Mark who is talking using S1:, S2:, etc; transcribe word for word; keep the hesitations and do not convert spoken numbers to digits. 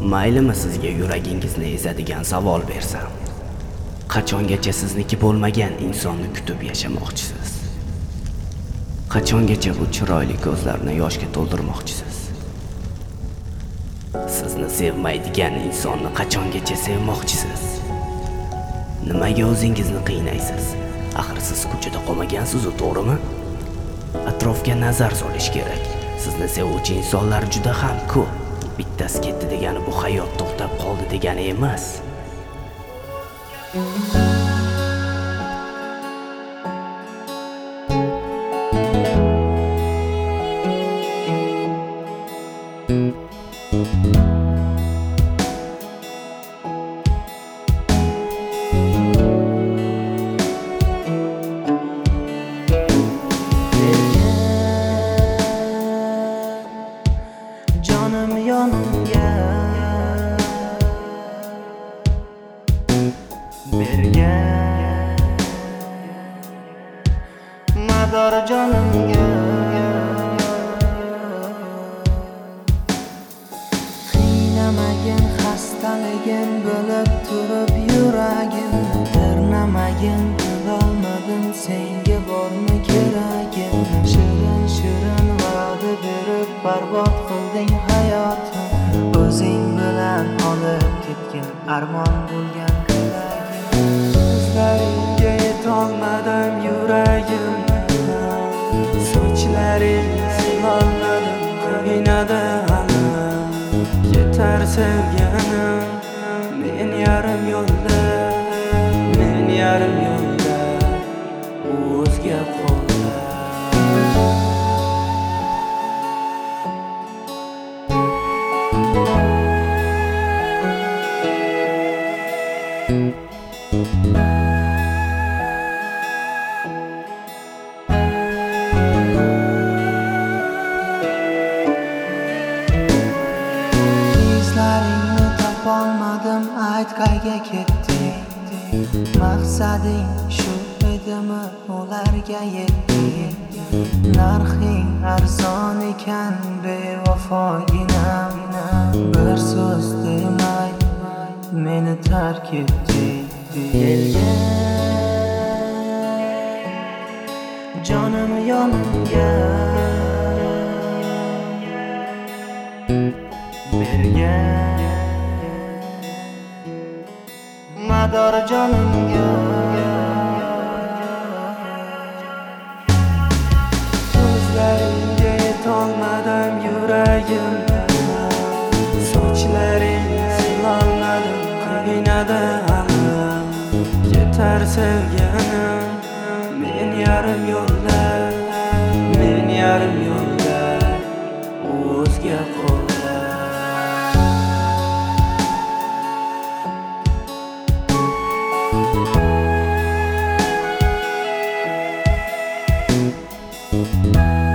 S1: Maylimi sizga yuragingizni ezadigan savol bersam? Qachongacha sizniki bo'lmagan insonni kutib yashamoqchisiz? Qachongacha bu chiroyli ko'zlarni yoshga to'ldirmoqchisiz? Sizni sevmaydigan insonni qachongacha sevmoqchisiz? Nimaga o'zingizni qiynaysiz? Axir siz ko'chada qolmagansiz, to'g'rimi? Atrofga nazar solish kerak. Sizni sevuvchi insonlar juda ham ko'p. Bittasi ketdi degani bu hayot to'xtab qoldi degani emas.
S2: Canım yonimga bergan mador jonimga qiynamagin xastaligin bo'lib turib yuragim tirnamagin qilolmadim senga bormi keragim shirin shirin va'da berib barbod qilding hayotim o'zing bilan olib ketgin armon bo'lgan ko'zlaringga yetolmadim yuragim sochlaring silolmadim qiynadi alam yetar sevganim men yarim yo'lda men yarim yo'lda o'zga qo'lda izlaringni topolmadim ayt qayga ketding maqsading shu edimi ularga yetding narxing arzon ekan bevafoginam bir so'z demay meni tark etding jonim yonimga bergan mador jonimga ko'zlaringga yetolmadim yuragim sochlaring silolmadim qiynadi alam yetar sevganim men yarim yo'lda men yarim yo'lda o'zga qo'lda
S3: Thank you.